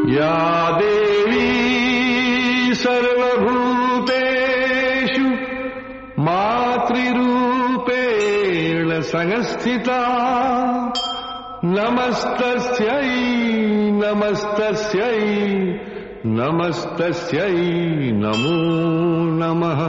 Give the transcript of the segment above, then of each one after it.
या देवी सर्वभूतेषु मातृरूपेण संस्थिता नमस्तस्यै नमस्तस्यै नमस्तस्यै नमो नमः।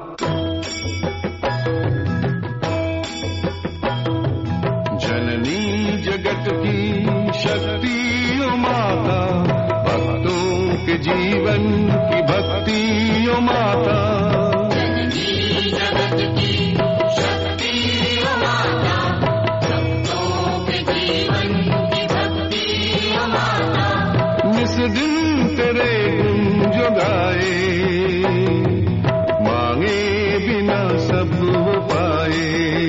जननी जगत की शक्ति ओ माता, भक्तों के जीवन की भक्ति ओ माता। जननी जगत की शक्ति ओ माता, भक्तों के जीवन की भक्ति ओ माता। निस दिन तेरे गुण जो गाए, मांगे बिना सब वो पाए।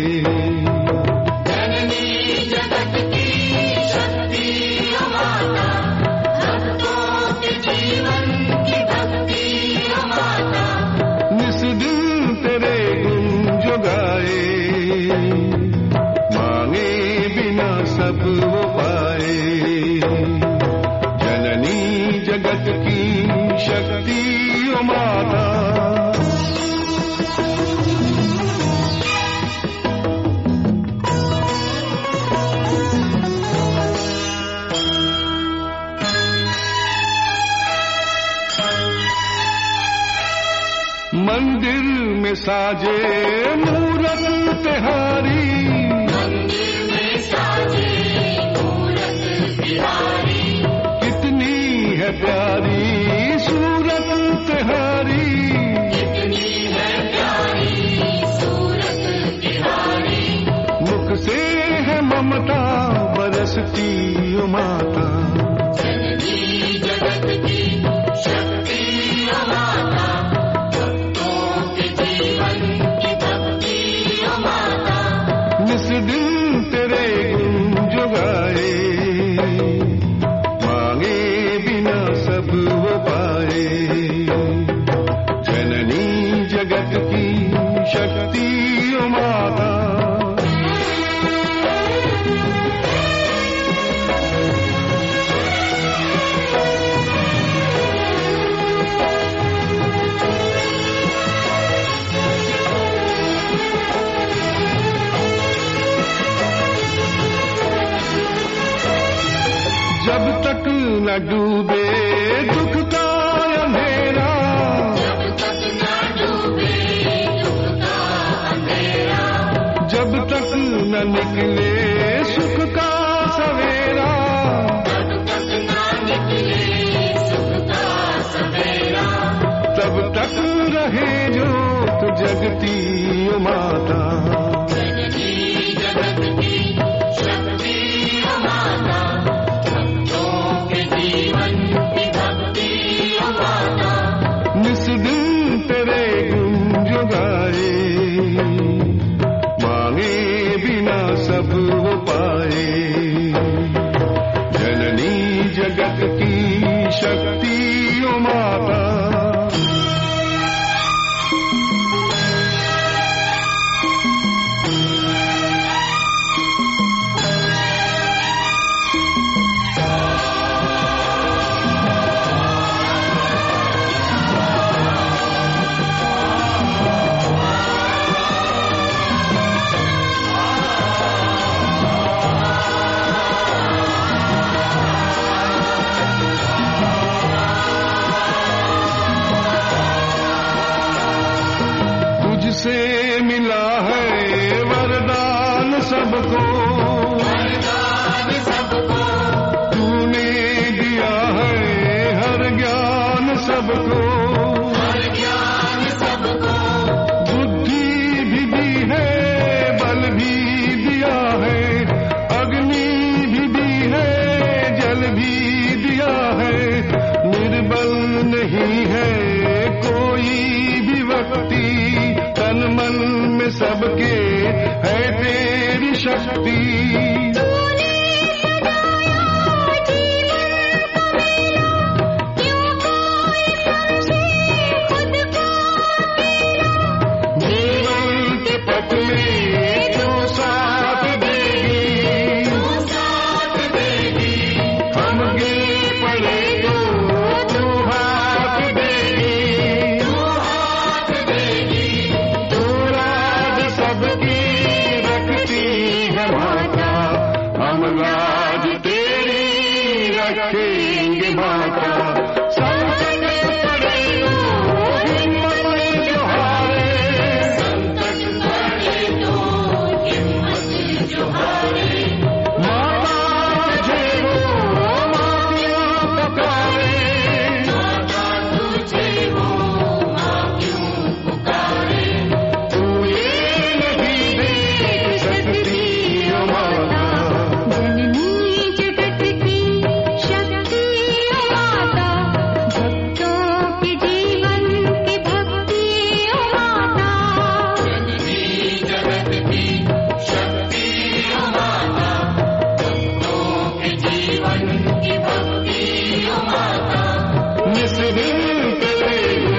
जननी जगत की शक्ति ओ माता, भक्तों के जीवन की भक्ति ओ माता। निस दिन तेरे गुण जो गाए, मांगे बिना सब वो पाए। जननी जगत की शक्ति ओ माता। मंदिर में साजे मूरत तिहारी, मंदिर में साजे मूरत तिहारी। कितनी है प्यारी सूरत तिहारी। कितनी है प्यारी सूरत तिहारी। मुख से है ममता बरसती ओ माता। जननी जगत की शक्ति ओ माता, भक्तों के जीवन की भक्ति ओ माता। निस दिन तेरे गुण जो गाए, मांगे बिना सब वो पाए। जननी जगत की शक्ति ओ माता। जब तक न डूबे दुख का अंधेरा, जब तक न डूबे दुख का अंधेरा। जब तक न निकले सुख का सवेरा, जब तक न निकले सुख का सवेरा। तब तक रहे ज्योत जगती ओ माता। जननी जगत की शक्ति ओ माता, भक्तों के जीवन की भक्ति ओ माता। निस दिन तेरे गुण जो गाए, मांगे बिना सब वो पाए। जननी जगत की शक्ति ओ माता। तुझसे मिला है वरदान सबको, वरदान सबको। तूने दिया है हर ज्ञान सबको। हर ज्ञान सबको। बुद्धि भी दी है, बल भी दिया है, अग्नि भी दी है, जल भी दिया है। निर्बल नहीं है कोई भी व्यक्ति, तन मन में सबके है तेरी शक्ति। तूने सजाया जीवन को मेरा, क्यों कोई समझे खुद को अकेला। जीवन के पथ में जो साथ देगी, तू साथ देगी। हम गिर पड़े जो बन के तेरी